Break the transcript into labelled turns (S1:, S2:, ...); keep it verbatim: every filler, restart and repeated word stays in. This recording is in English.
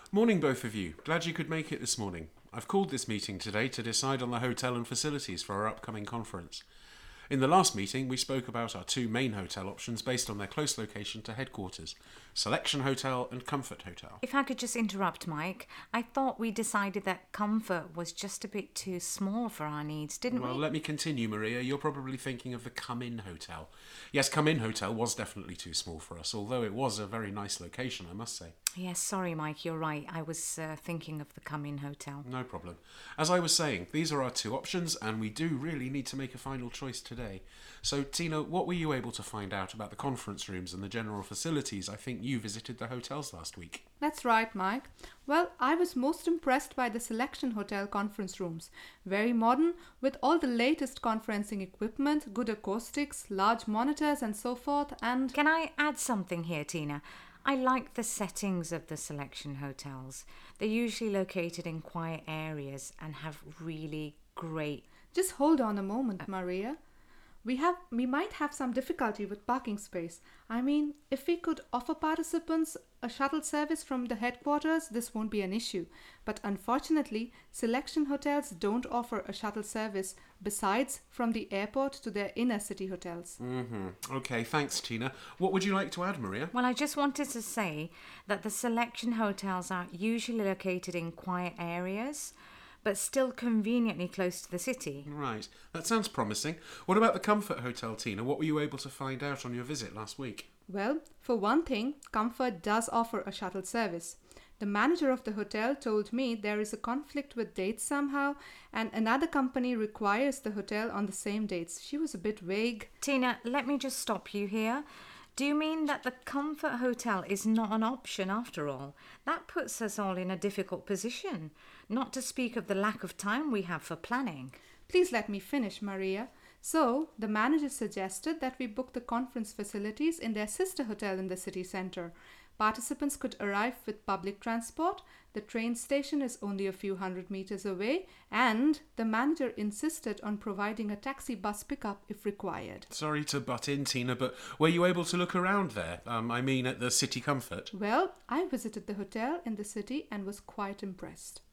S1: Morning, both of you. Glad you could make it this morning. I've called this meeting today to decide on the hotel and facilities for our upcoming conference. In the last meeting, we spoke about our two main hotel options based on their close location to headquarters, Selection Hotel and Comfort Hotel.
S2: If I could just interrupt, Mike, I thought we decided that Comfort was just a bit too small for our needs, didn't
S1: Well,
S2: we?
S1: let me continue, Maria. You're probably thinking of the Come In Hotel. Yes, Come In Hotel was definitely too small for us, although it was a very nice location, I must say.
S2: Yes, sorry, Mike, you're right. I was uh, thinking of the Come In Hotel.
S1: No problem. As I was saying, these are our two options, and we do really need to make a final choice today. So, Tina, what were you able to find out about the conference rooms and the general facilities? I think you visited the hotels last week.
S3: That's right, Mike. Well, I was most impressed by the Selection Hotel conference rooms. Very modern, with all the latest conferencing equipment, good acoustics, large monitors and so forth, and...
S2: Can I add something here, Tina? I like the settings of the Selection hotels. They're usually located in quiet areas and have really great...
S3: Just hold on a moment, Maria. We have we might have some difficulty with parking space. I mean, if we could offer participants a shuttle service from the headquarters, this won't be an issue. But unfortunately, Selection hotels don't offer a shuttle service besides from the airport to their inner city hotels.
S1: Mm-hmm. Okay, thanks, Tina. What would you like to add, Maria?
S2: Well, I just wanted to say that the Selection hotels are usually located in quiet areas, but still conveniently close to the city.
S1: Right, that sounds promising. What about the Comfort Hotel, Tina? What were you able to find out on your visit last week?
S3: Well, for one thing, Comfort does offer a shuttle service. The manager of the hotel told me there is a conflict with dates somehow, and another company requires the hotel on the same dates. She was a bit vague.
S2: Tina, let me just stop you here. Do you mean that the Comfort Hotel is not an option after all? That puts us all in a difficult position, not to speak of the lack of time we have for planning.
S3: Please let me finish, Maria. So, the manager suggested that we book the conference facilities in their sister hotel in the city centre. Participants could arrive with public transport, the train station is only a few hundred meters away, and the manager insisted on providing a taxi bus pickup if required.
S1: Sorry to butt in, Tina, but were you able to look around there? Um, I mean, at the City Comfort?
S3: Well, I visited the hotel in the city and was quite impressed.